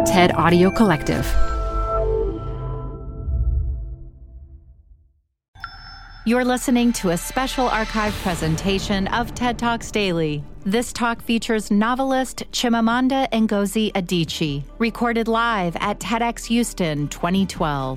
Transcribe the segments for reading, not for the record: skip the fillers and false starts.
TED Audio Collective. You're listening to a special archive presentation of TED Talks Daily. This talk features novelist Chimamanda Ngozi Adichie, recorded live at TEDx Houston 2012.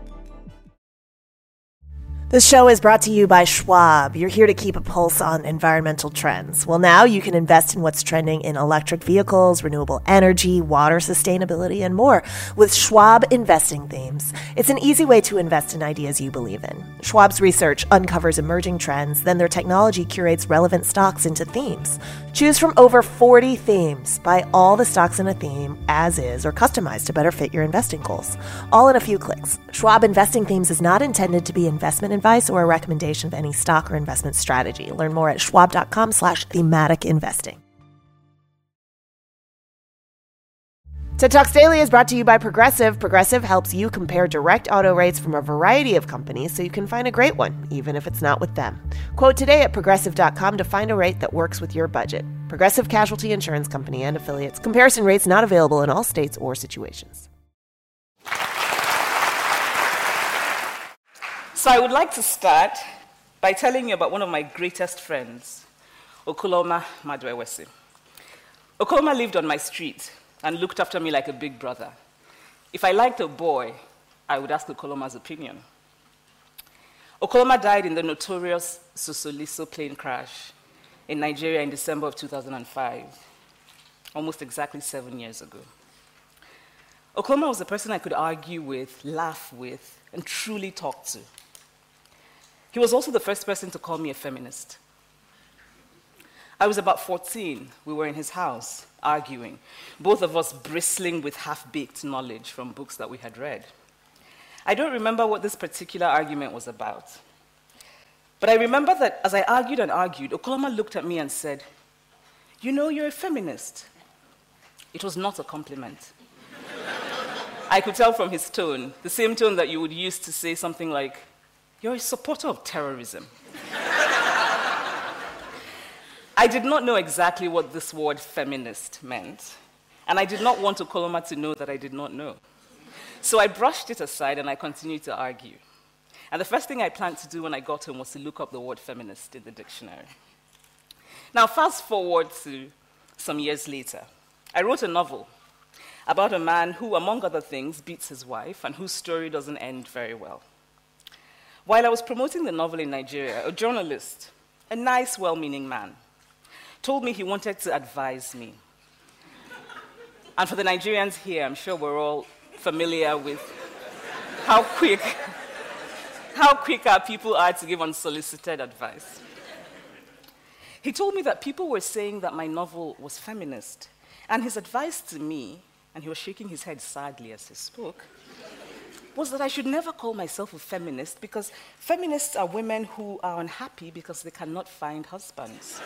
This show is brought to you by Schwab. You're here to keep a pulse on environmental trends. Well, now you can invest in what's trending in electric vehicles, renewable energy, water sustainability, and more with Schwab Investing Themes. It's an easy way to invest in ideas you believe in. Schwab's research uncovers emerging trends, then their technology curates relevant stocks into themes. Choose from over 40 themes. Buy all the stocks in a theme as is or customized to better fit your investing goals. All in a few clicks. Schwab Investing Themes is not intended to be investment advice or a recommendation of any stock or investment strategy. Learn more at schwab.com/thematic investing. TED Talks Daily is brought to you by Progressive. Progressive helps you compare direct auto rates from a variety of companies so you can find a great one, even if it's not with them. Quote today at progressive.com to find a rate that works with your budget. Progressive Casualty Insurance Company and affiliates. Comparison rates not available in all states or situations. So I would like to start by telling you about one of my greatest friends, Okoloma Madwewesi. Okoloma lived on my street and looked after me like a big brother. If I liked a boy, I would ask Okoloma's opinion. Okoloma died in the notorious Sosoliso plane crash in Nigeria in December of 2005, almost exactly 7 years ago. Okoloma was a person I could argue with, laugh with, and truly talk to. He was also the first person to call me a feminist. I was about 14. We were in his house, arguing, both of us bristling with half-baked knowledge from books that we had read. I don't remember what this particular argument was about. But I remember that as I argued and argued, Okoloma looked at me and said, "You know, you're a feminist." It was not a compliment. I could tell from his tone, the same tone that you would use to say something like, "You're a supporter of terrorism." I did not know exactly what this word feminist meant, and I did not want Okoloma to know that I did not know. So I brushed it aside and I continued to argue. And the first thing I planned to do when I got home was to look up the word feminist in the dictionary. Now, fast forward to some years later. I wrote a novel about a man who, among other things, beats his wife and whose story doesn't end very well. While I was promoting the novel in Nigeria, a journalist, a nice, well-meaning man, told me he wanted to advise me. And for the Nigerians here, I'm sure we're all familiar with how quick our people are to give unsolicited advice. He told me that people were saying that my novel was feminist, and his advice to me, and he was shaking his head sadly as he spoke, was that I should never call myself a feminist because feminists are women who are unhappy because they cannot find husbands.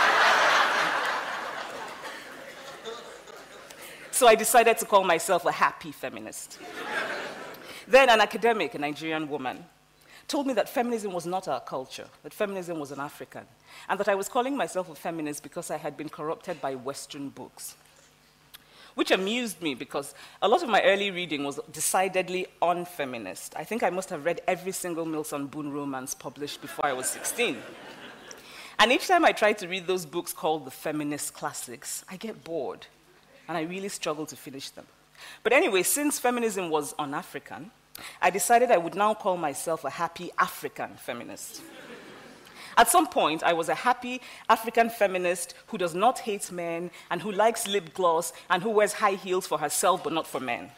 So I decided to call myself a happy feminist. Then an academic, a Nigerian woman, told me that feminism was not our culture, that feminism was an African, and that I was calling myself a feminist because I had been corrupted by Western books. Which amused me because a lot of my early reading was decidedly unfeminist. I think I must have read every single Milton Boone romance published before I was 16. And each time I try to read those books called the feminist classics, I get bored, and I really struggle to finish them. But anyway, since feminism was un-African, I decided I would now call myself a happy African feminist. At some point, I was a happy African feminist who does not hate men and who likes lip gloss and who wears high heels for herself but not for men.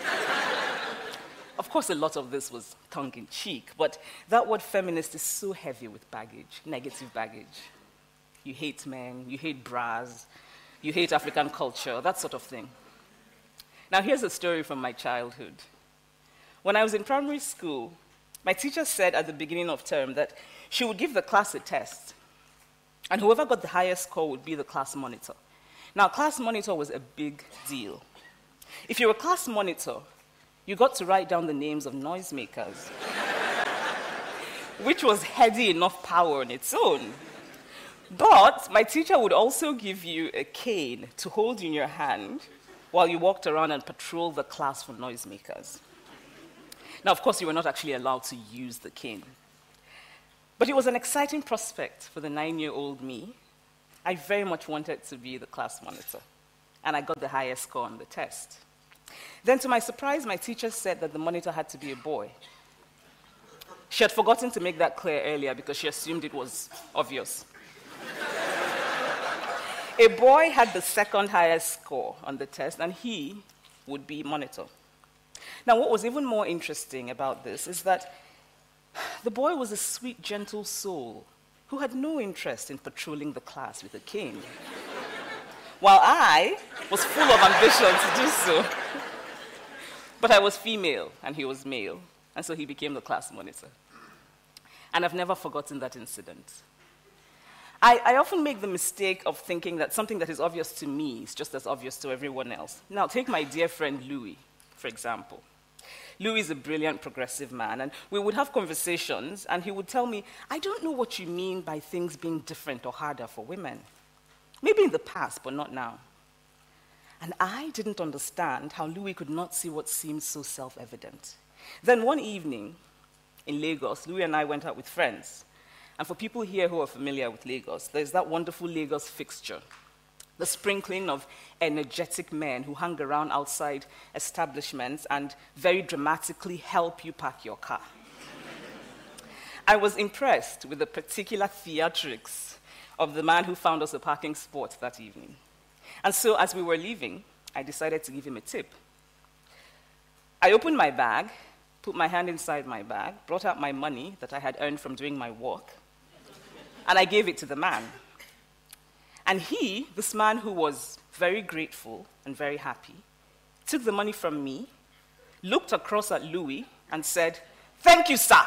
Of course, a lot of this was tongue-in-cheek, but that word feminist is so heavy with baggage, negative baggage. You hate men, you hate bras, you hate African culture, that sort of thing. Now, here's a story from my childhood. When I was in primary school, my teacher said at the beginning of term that she would give the class a test, and whoever got the highest score would be the class monitor. Now, class monitor was a big deal. If you were a class monitor, you got to write down the names of noisemakers, which was heady enough power on its own. But my teacher would also give you a cane to hold in your hand while you walked around and patrolled the class for noisemakers. Now, of course, you were not actually allowed to use the cane. But it was an exciting prospect for the 9-year-old me. I very much wanted to be the class monitor, and I got the highest score on the test. Then, to my surprise, my teacher said that the monitor had to be a boy. She had forgotten to make that clear earlier because she assumed it was obvious. A boy had the second highest score on the test, and he would be monitor. Now, what was even more interesting about this is that the boy was a sweet, gentle soul who had no interest in patrolling the class with a cane, while I was full of ambition to do so. But I was female, and he was male, and so he became the class monitor. And I've never forgotten that incident. I often make the mistake of thinking that something that is obvious to me is just as obvious to everyone else. Now, take my dear friend Louis, for example. Louis is a brilliant progressive man, and we would have conversations, and he would tell me, I don't know what you mean by things being different or harder for women. Maybe in the past, but not now. And I didn't understand how Louis could not see what seemed so self-evident. Then one evening in Lagos, Louis and I went out with friends. And for people here who are familiar with Lagos, there's that wonderful Lagos fixture, the sprinkling of energetic men who hang around outside establishments and very dramatically help you park your car. I was impressed with the particular theatrics of the man who found us a parking spot that evening. And so as we were leaving, I decided to give him a tip. I opened my bag, put my hand inside my bag, brought out my money that I had earned from doing my work, and I gave it to the man. And he, this man who was very grateful and very happy, took the money from me, looked across at Louis, and said, "Thank you, sir."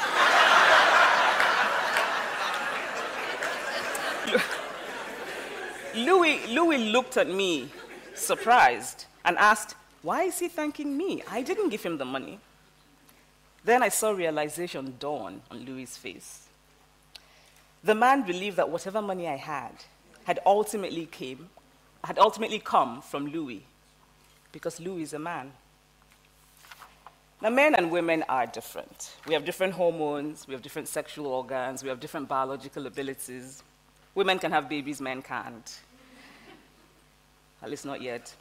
Louis looked at me, surprised, and asked, "Why is he thanking me? I didn't give him the money." Then I saw realization dawn on Louis' face. The man believed that whatever money I had ultimately come from Louis, because Louis is a man. Now, men and women are different. We have different hormones, we have different sexual organs, we have different biological abilities. Women can have babies, men can't. At least not yet.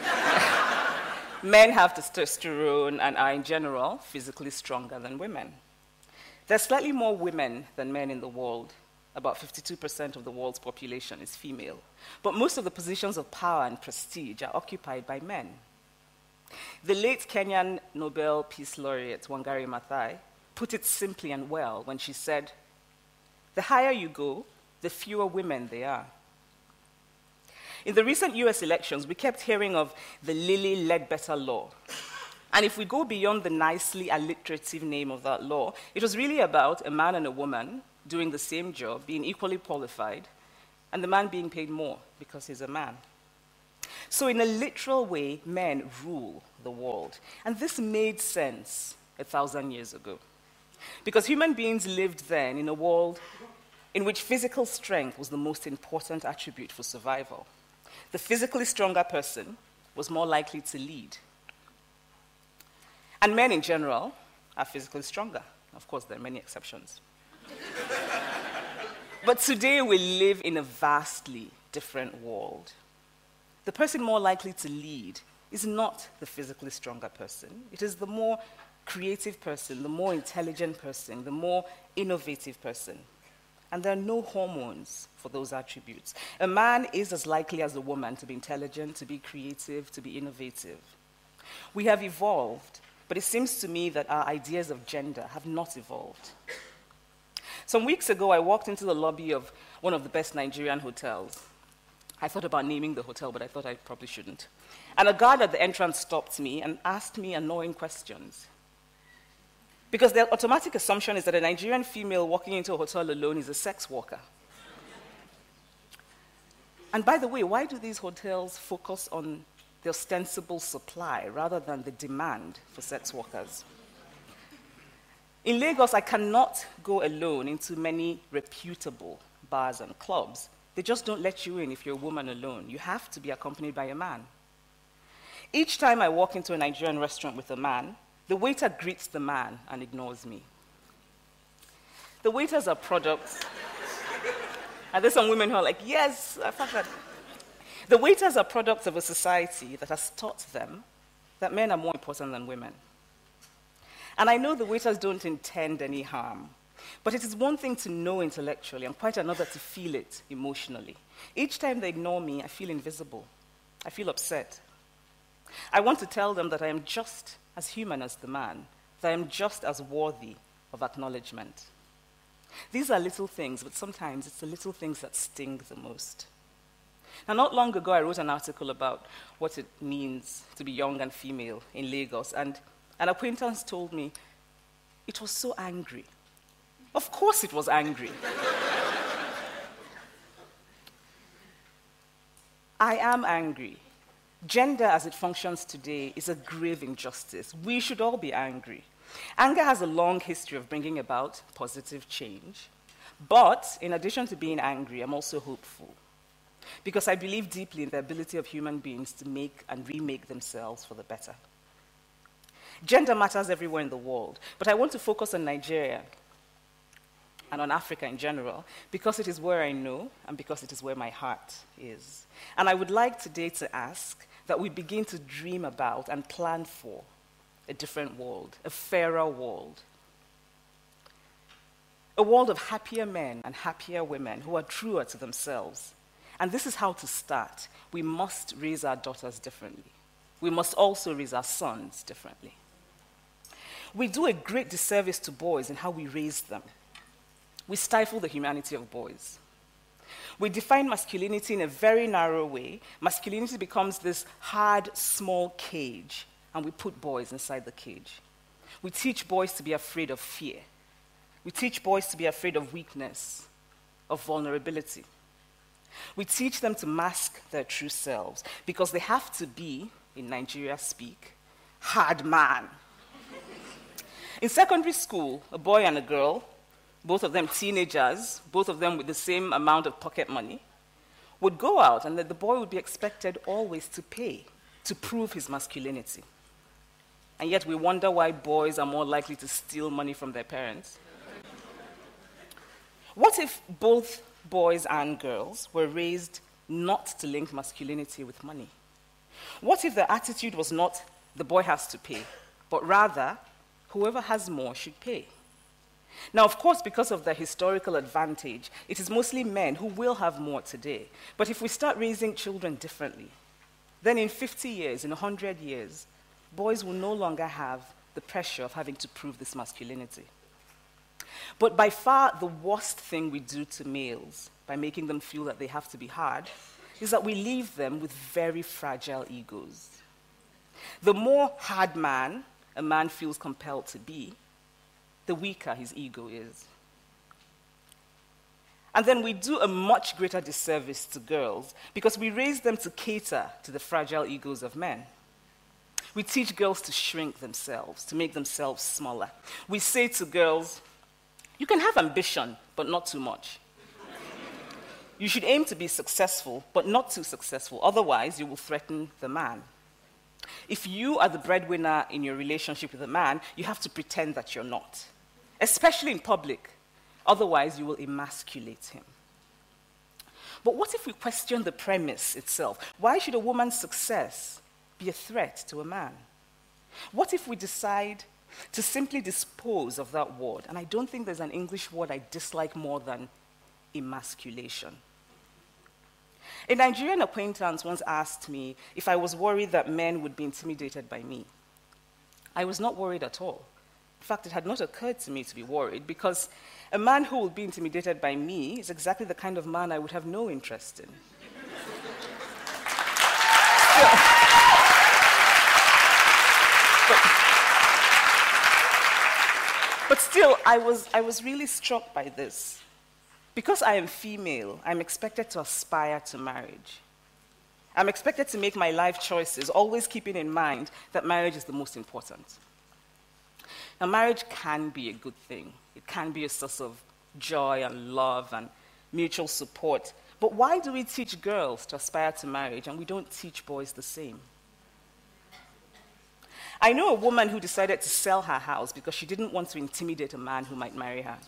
Men have testosterone and are, in general, physically stronger than women. There's slightly more women than men in the world. About 52% of the world's population is female. But most of the positions of power and prestige are occupied by men. The late Kenyan Nobel Peace Laureate, Wangari Maathai, put it simply and well when she said, "The higher you go, the fewer women there are." In the recent US elections, we kept hearing of the Lilly Ledbetter Law. And if we go beyond the nicely alliterative name of that law, it was really about a man and a woman doing the same job, being equally qualified, and the man being paid more because he's a man. So in a literal way, men rule the world. And this made sense 1,000 years ago. Because human beings lived then in a world in which physical strength was the most important attribute for survival. The physically stronger person was more likely to lead. And men in general are physically stronger. Of course, there are many exceptions. But today we live in a vastly different world. The person more likely to lead is not the physically stronger person. It is the more creative person, the more intelligent person, the more innovative person. And there are no hormones for those attributes. A man is as likely as a woman to be intelligent, to be creative, to be innovative. We have evolved, but it seems to me that our ideas of gender have not evolved. Some weeks ago, I walked into the lobby of one of the best Nigerian hotels. I thought about naming the hotel, but I thought I probably shouldn't. And a guard at the entrance stopped me and asked me annoying questions. Because the automatic assumption is that a Nigerian female walking into a hotel alone is a sex worker. And by the way, why do these hotels focus on the ostensible supply rather than the demand for sex workers? In Lagos, I cannot go alone into many reputable bars and clubs. They just don't let you in if you're a woman alone. You have to be accompanied by a man. Each time I walk into a Nigerian restaurant with a man, the waiter greets the man and ignores me. The waiters are products. And there's some women who are like, yes, I thought that. The waiters are products of a society that has taught them that men are more important than women. And I know the waiters don't intend any harm, but it is one thing to know intellectually and quite another to feel it emotionally. Each time they ignore me, I feel invisible. I feel upset. I want to tell them that I am just as human as the man, that I am just as worthy of acknowledgement. These are little things, but sometimes it's the little things that sting the most. Now, not long ago, I wrote an article about what it means to be young and female in Lagos, and an acquaintance told me, it was so angry. Of course it was angry. I am angry. Gender as it functions today is a grave injustice. We should all be angry. Anger has a long history of bringing about positive change. But in addition to being angry, I'm also hopeful, because I believe deeply in the ability of human beings to make and remake themselves for the better. Gender matters everywhere in the world, but I want to focus on Nigeria and on Africa in general, because it is where I know and because it is where my heart is. And I would like today to ask that we begin to dream about and plan for a different world, a fairer world. A world of happier men and happier women who are truer to themselves. And this is how to start. We must raise our daughters differently. We must also raise our sons differently. We do a great disservice to boys in how we raise them. We stifle the humanity of boys. We define masculinity in a very narrow way. Masculinity becomes this hard, small cage, and we put boys inside the cage. We teach boys to be afraid of fear. We teach boys to be afraid of weakness, of vulnerability. We teach them to mask their true selves because they have to be, in Nigeria speak, hard man. In secondary school, a boy and a girl, both of them teenagers, both of them with the same amount of pocket money, would go out and that the boy would be expected always to pay to prove his masculinity. And yet we wonder why boys are more likely to steal money from their parents. What if both boys and girls were raised not to link masculinity with money? What if the attitude was not the boy has to pay, but rather whoever has more should pay? Now, of course, because of the historical advantage, it is mostly men who will have more today. But if we start raising children differently, then in 50 years, in 100 years, boys will no longer have the pressure of having to prove this masculinity. But by far the worst thing we do to males, by making them feel that they have to be hard, is that we leave them with very fragile egos. The more hard man a man feels compelled to be, the weaker his ego is. And then we do a much greater disservice to girls because we raise them to cater to the fragile egos of men. We teach girls to shrink themselves, to make themselves smaller. We say to girls, you can have ambition, but not too much. You should aim to be successful, but not too successful. Otherwise, you will threaten the man. If you are the breadwinner in your relationship with a man, you have to pretend that you're not, especially in public. Otherwise, you will emasculate him. But what if we question the premise itself? Why should a woman's success be a threat to a man? What if we decide to simply dispose of that word? And I don't think there's an English word I dislike more than emasculation. A Nigerian acquaintance once asked me if I was worried that men would be intimidated by me. I was not worried at all. In fact, it had not occurred to me to be worried because a man who will be intimidated by me is exactly the kind of man I would have no interest in. But still, I was really struck by this. Because I am female, I'm expected to aspire to marriage. I'm expected to make my life choices, always keeping in mind that marriage is the most important. Now, marriage can be a good thing. It can be a source of joy and love and mutual support. But why do we teach girls to aspire to marriage and we don't teach boys the same? I know a woman who decided to sell her house because she didn't want to intimidate a man who might marry her.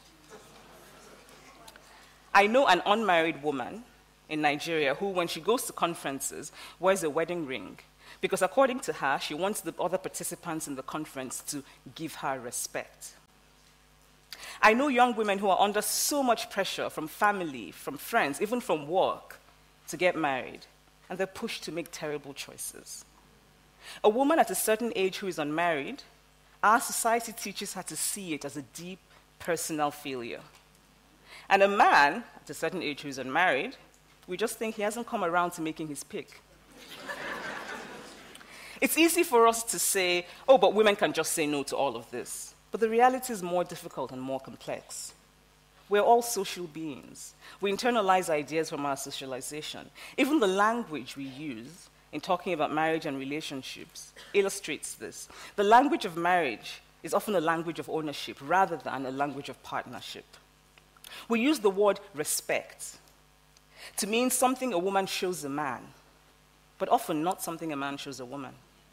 I know an unmarried woman in Nigeria who, when she goes to conferences, wears a wedding ring because, according to her, she wants the other participants in the conference to give her respect. I know young women who are under so much pressure from family, from friends, even from work, to get married, and they're pushed to make terrible choices. A woman at a certain age who is unmarried, our society teaches her to see it as a deep personal failure. And a man at a certain age who is unmarried, we just think he hasn't come around to making his pick. It's easy for us to say, oh, but women can just say no to all of this. But the reality is more difficult and more complex. We're all social beings. We internalize ideas from our socialization. Even the language we use in talking about marriage and relationships illustrates this. The language of marriage is often a language of ownership rather than a language of partnership. We use the word respect to mean something a woman shows a man, but often not something a man shows a woman.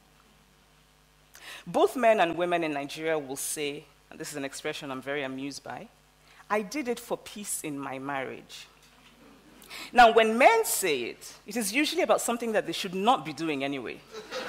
Both men and women in Nigeria will say, and this is an expression I'm very amused by, I did it for peace in my marriage. Now, when men say it, it is usually about something that they should not be doing anyway.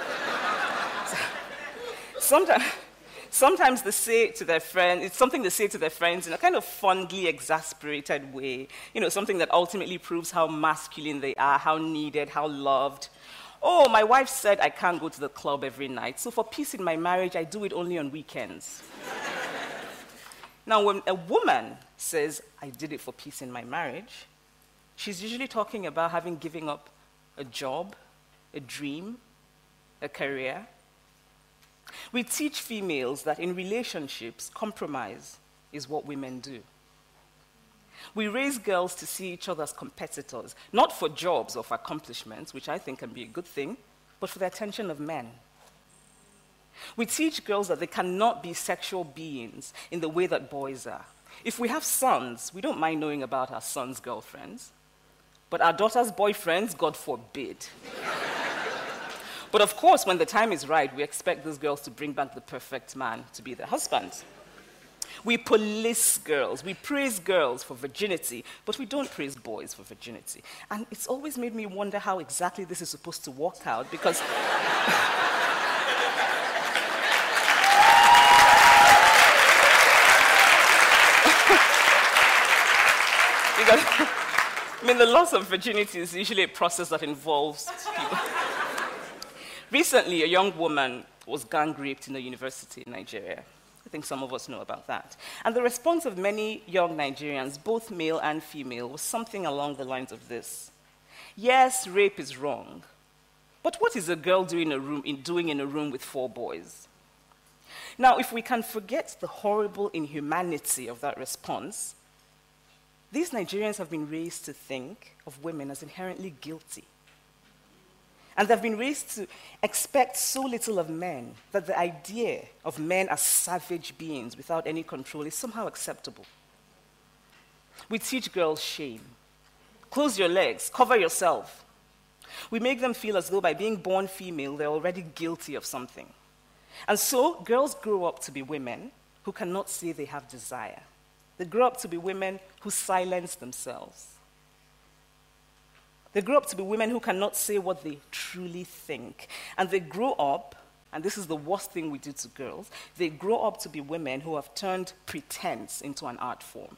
Sometimes they say it to their friends, it's something they say to their friends in a kind of fondly exasperated way, something that ultimately proves how masculine they are, how needed, how loved. Oh, my wife said I can't go to the club every night, so for peace in my marriage, I do it only on weekends. Now, when a woman says, I did it for peace in my marriage, she's usually talking about having given up a job, a dream, a career. We teach females that in relationships, compromise is what women do. We raise girls to see each other as competitors, not for jobs or for accomplishments, which I think can be a good thing, but for the attention of men. We teach girls that they cannot be sexual beings in the way that boys are. If we have sons, we don't mind knowing about our sons' girlfriends, but our daughters' boyfriends, God forbid. But of course, when the time is right, we expect those girls to bring back the perfect man to be their husband. We police girls, we praise girls for virginity, but we don't praise boys for virginity. And it's always made me wonder how exactly this is supposed to work out, because the loss of virginity is usually a process that involves people. Recently, a young woman was gang raped in a university in Nigeria. I think some of us know about that. And the response of many young Nigerians, both male and female, was something along the lines of this. Yes, rape is wrong, but what is a girl doing in a room with 4 boys? Now, if we can forget the horrible inhumanity of that response, these Nigerians have been raised to think of women as inherently guilty. And they've been raised to expect so little of men that the idea of men as savage beings without any control is somehow acceptable. We teach girls shame. Close your legs, cover yourself. We make them feel as though by being born female, they're already guilty of something. And so girls grow up to be women who cannot say they have desire. They grow up to be women who silence themselves. They grow up to be women who cannot say what they truly think. And they grow up, and this is the worst thing we do to girls, they grow up to be women who have turned pretense into an art form.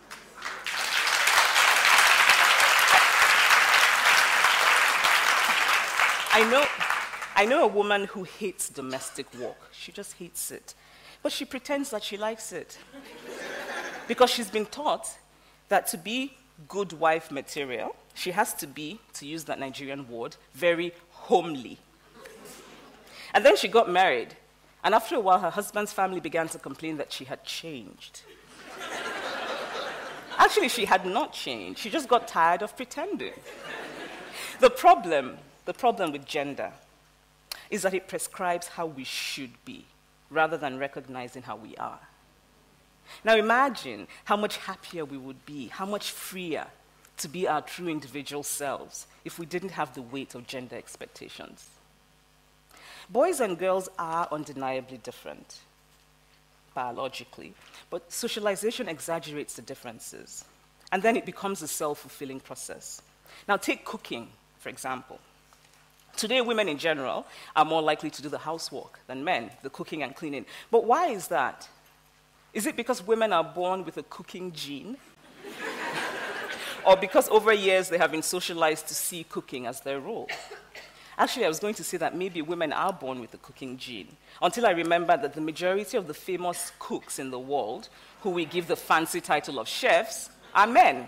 I know a woman who hates domestic work. She just hates it. But she pretends that she likes it. Because she's been taught that to be good wife material, she has to be, to use that Nigerian word, very homely. And then she got married, and after a while, her husband's family began to complain that she had changed. Actually, she had not changed. She just got tired of pretending. The problem with gender is that it prescribes how we should be, rather than recognizing how we are. Now imagine how much happier we would be, how much freer to be our true individual selves if we didn't have the weight of gender expectations. Boys and girls are undeniably different, biologically, but socialization exaggerates the differences, and then it becomes a self-fulfilling process. Now, take cooking, for example. Today, women in general are more likely to do the housework than men, the cooking and cleaning. But why is that? Is it because women are born with a cooking gene? Or because over years they have been socialized to see cooking as their role? Actually, I was going to say that maybe women are born with a cooking gene, until I remembered that the majority of the famous cooks in the world, who we give the fancy title of chefs, are men.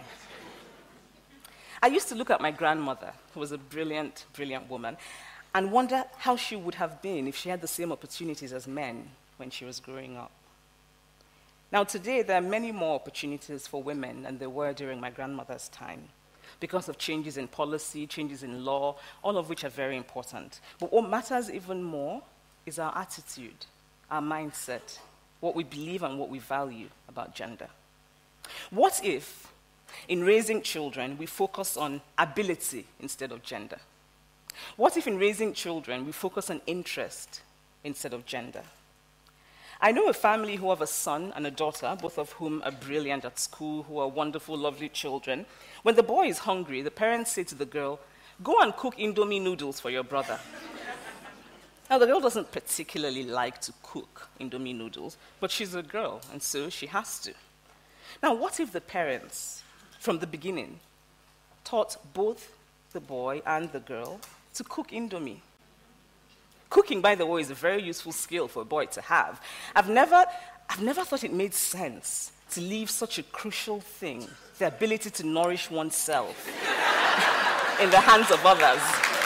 I used to look at my grandmother, who was a brilliant, brilliant woman, and wonder how she would have been if she had the same opportunities as men when she was growing up. Now, today, there are many more opportunities for women than there were during my grandmother's time, because of changes in policy, changes in law, all of which are very important. But what matters even more is our attitude, our mindset, what we believe and what we value about gender. What if, in raising children, we focus on ability instead of gender? What if in raising children, we focus on interest instead of gender? I know a family who have a son and a daughter, both of whom are brilliant at school, who are wonderful, lovely children. When the boy is hungry, the parents say to the girl, "Go and cook Indomie noodles for your brother." Now, the girl doesn't particularly like to cook Indomie noodles, but she's a girl, and so she has to. Now, what if the parents, from the beginning, taught both the boy and the girl to cook Indomie? Cooking, by the way, is a very useful skill for a boy to have. I've never thought it made sense to leave such a crucial thing, the ability to nourish oneself, in the hands of others.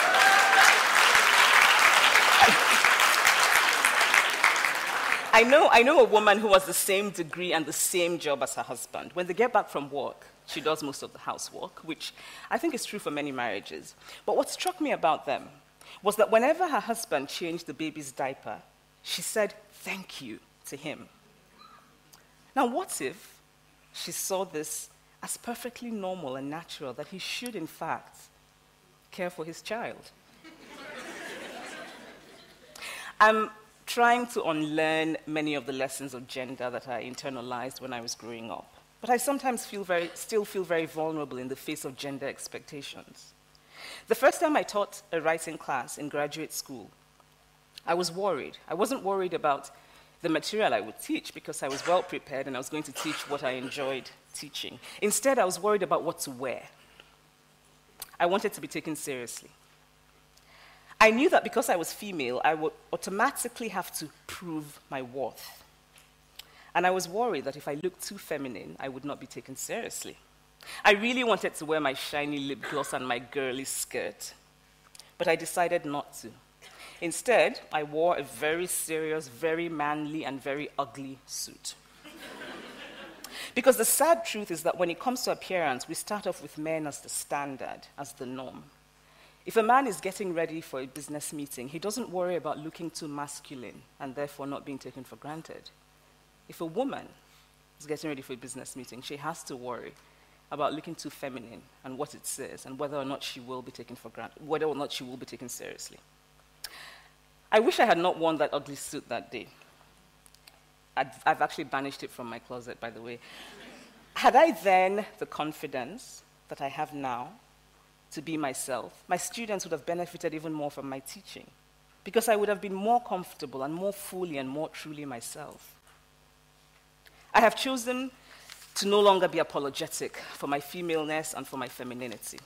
I know a woman who has the same degree and the same job as her husband. When they get back from work, she does most of the housework, which I think is true for many marriages. But what struck me about them was that whenever her husband changed the baby's diaper, she said thank you to him. Now, what if she saw this as perfectly normal and natural, that he should, in fact, care for his child? I'm trying to unlearn many of the lessons of gender that I internalized when I was growing up. But I sometimes still feel very vulnerable in the face of gender expectations. The first time I taught a writing class in graduate school, I was worried. I wasn't worried about the material I would teach because I was well prepared and I was going to teach what I enjoyed teaching. Instead, I was worried about what to wear. I wanted to be taken seriously. I knew that because I was female, I would automatically have to prove my worth. And I was worried that if I looked too feminine, I would not be taken seriously. I really wanted to wear my shiny lip gloss and my girly skirt, but I decided not to. Instead, I wore a very serious, very manly, and very ugly suit. Because the sad truth is that when it comes to appearance, we start off with men as the standard, as the norm. If a man is getting ready for a business meeting, he doesn't worry about looking too masculine and therefore not being taken for granted. If a woman is getting ready for a business meeting, she has to worry about looking too feminine and what it says and whether or not she will be taken for granted, whether or not she will be taken seriously. I wish I had not worn that ugly suit that day. I've actually banished it from my closet, by the way. Had I then the confidence that I have now to be myself, my students would have benefited even more from my teaching because I would have been more comfortable and more fully and more truly myself. I have chosen to no longer be apologetic for my femaleness and for my femininity.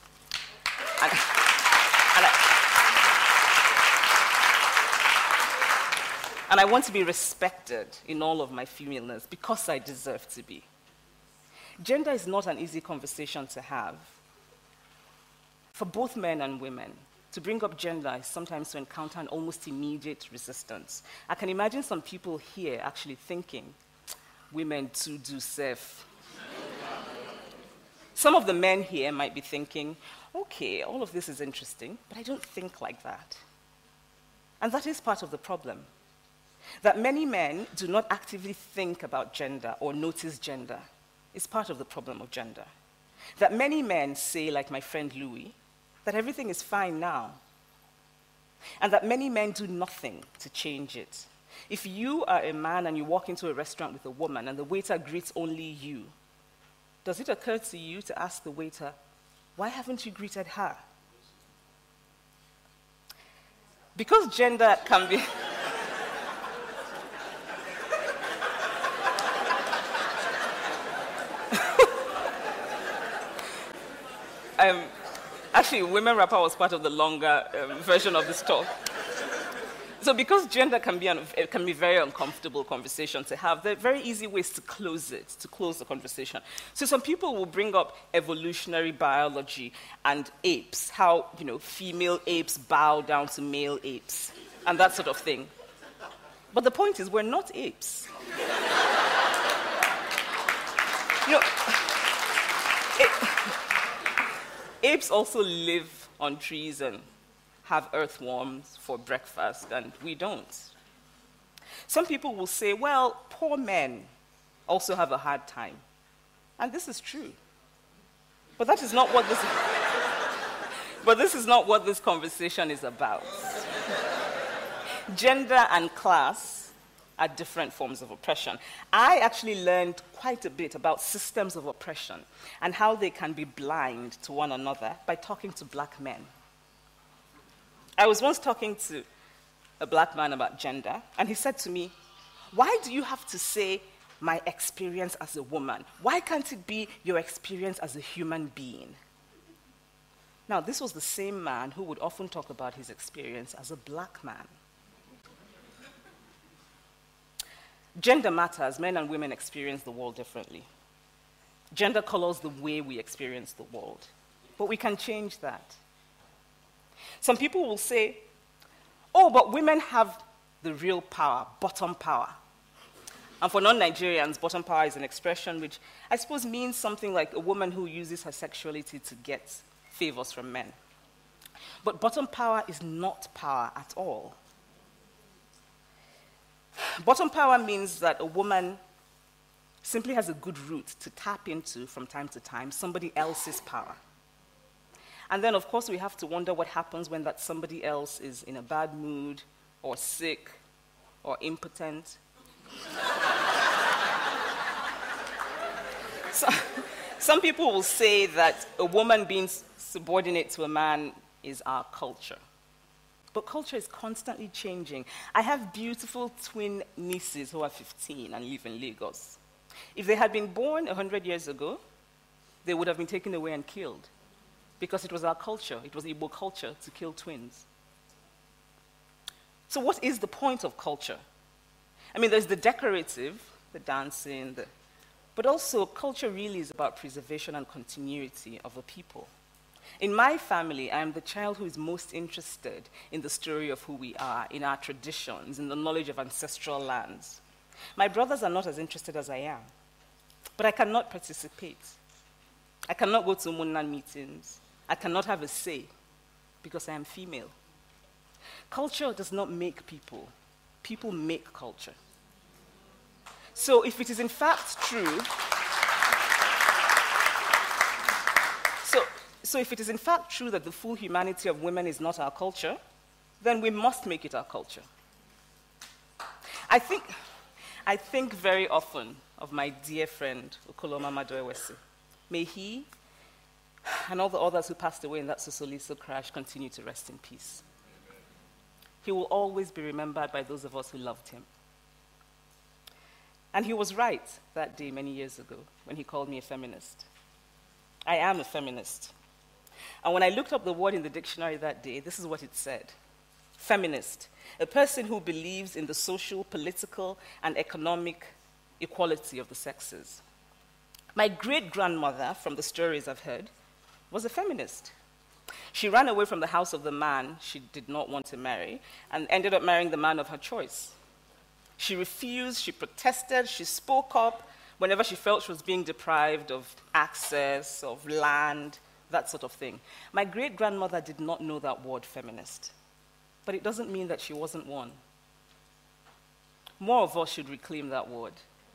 And I want to be respected in all of my femaleness because I deserve to be. Gender is not an easy conversation to have. For both men and women, to bring up gender is sometimes to encounter an almost immediate resistance. I can imagine some people here actually thinking, women too do serve. Some of the men here might be thinking, okay, all of this is interesting, but I don't think like that. And that is part of the problem. That many men do not actively think about gender or notice gender is part of the problem of gender. That many men say, like my friend Louis, that everything is fine now. and that many men do nothing to change it. If you are a man and you walk into a restaurant with a woman and the waiter greets only you, does it occur to you to ask the waiter, why haven't you greeted her? Because gender can be... Actually, Women Rapper was part of the longer version of this talk. So because gender can be very uncomfortable conversation to have, there are very easy ways to close it, to close the conversation. So some people will bring up evolutionary biology and apes, how, female apes bow down to male apes, and that sort of thing. But the point is, we're not apes. Apes also live on trees and have earthworms for breakfast, and we don't. Some people will say, well, poor men also have a hard time. And this is true. But that is not what this But this is not what this conversation is about. Gender and class are different forms of oppression. I actually learned quite a bit about systems of oppression and how they can be blind to one another by talking to black men. I was once talking to a black man about gender, and he said to me, why do you have to say my experience as a woman? Why can't it be your experience as a human being? Now, this was the same man who would often talk about his experience as a black man. Gender matters. Men and women experience the world differently. Gender colors the way we experience the world. But we can change that. Some people will say, oh, but women have the real power, bottom power. And for non-Nigerians, bottom power is an expression which I suppose means something like a woman who uses her sexuality to get favors from men. But bottom power is not power at all. Bottom power means that a woman simply has a good route to tap into from time to time, somebody else's power. And then, of course, we have to wonder what happens when that somebody else is in a bad mood, or sick, or impotent. So, some people will say that a woman being subordinate to a man is our culture. But culture is constantly changing. I have beautiful twin nieces who are 15 and live in Lagos. If they had been born 100 years ago, they would have been taken away and killed. Because it was our culture, it was Igbo culture to kill twins. So what is the point of culture? I mean, there's the decorative, the dancing, but also culture really is about preservation and continuity of a people. In my family, I am the child who is most interested in the story of who we are, in our traditions, in the knowledge of ancestral lands. My brothers are not as interested as I am, but I cannot participate. I cannot go to Munnan meetings. I cannot have a say because I am female. Culture does not make people. People make culture. So if it is in fact true, so if it is in fact true that the full humanity of women is not our culture, then we must make it our culture. I think very often of my dear friend, Okoloma Maduewesi. May he and all the others who passed away in that Sosoliso crash continue to rest in peace. He will always be remembered by those of us who loved him. And he was right that day many years ago when he called me a feminist. I am a feminist. And when I looked up the word in the dictionary that day, this is what it said. Feminist, a person who believes in the social, political, and economic equality of the sexes. My great-grandmother, from the stories I've heard, was a feminist. She ran away from the house of the man she did not want to marry and ended up marrying the man of her choice. She refused, she protested, she spoke up whenever she felt she was being deprived of access, of land, that sort of thing. My great-grandmother did not know that word, feminist. But it doesn't mean that she wasn't one. More of us should reclaim that word.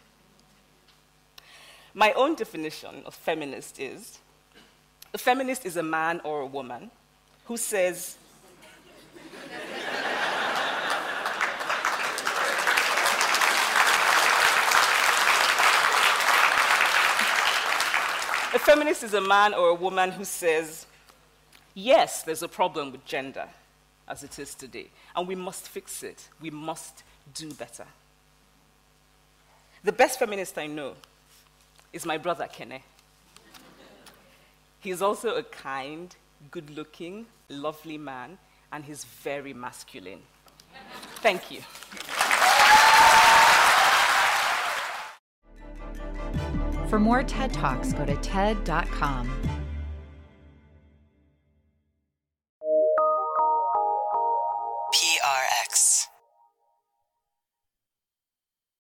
My own definition of feminist is, a feminist is a man or a woman who says, A feminist is a man or a woman who says, yes, there's a problem with gender as it is today, and we must fix it. We must do better. The best feminist I know is my brother, Kene. He's also a kind, good-looking, lovely man, and he's very masculine. Thank you. For more TED Talks, go to TED.com.